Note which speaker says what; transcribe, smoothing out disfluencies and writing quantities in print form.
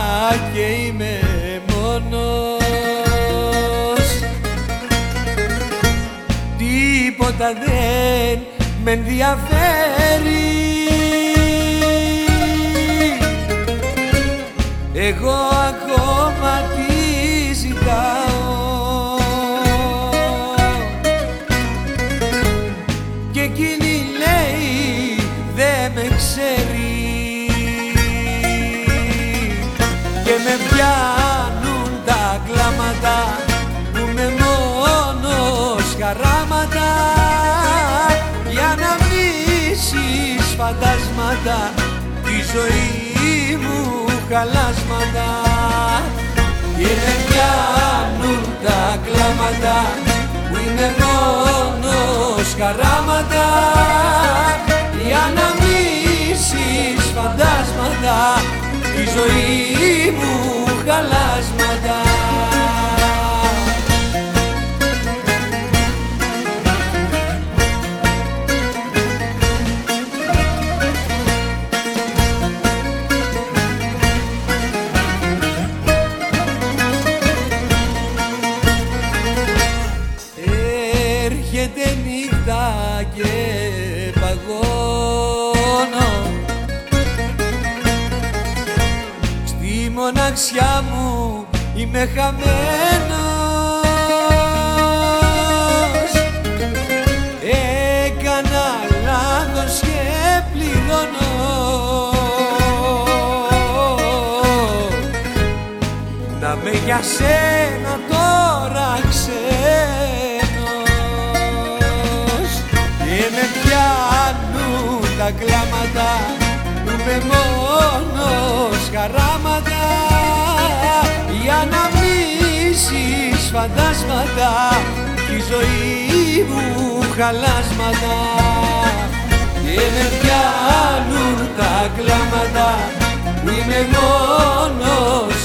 Speaker 1: και είμαι μόνος. Τίποτα δεν με ενδιαφέρει, εγώ ακόμα τι ζητάω και εκείνη λέει δε με ξέρει και με πιάνουν τα κλάματα που με μόνος χαράματα για να μνήσεις φαντάσματα τη ζωή μου χαλάσματα και με πιάνουν τα κλάματα που είναι μόνος χαράματα για να μνήσεις φαντάσματα τη ζωή μου χαλάσματα. Έρχεται νύχτα και παγώνω στη μοναξιά μου, είμαι χαμένος. Έκανα λάθος και πληρώνω να με για σένα τώρα και με πιάνουν τα κλάματα που με μόνος χαράματα για να μνήσεις φαντάσματα τη ζωή μου χαλάσματα και με πιάνουν τα κλάματα που είμαι μόνος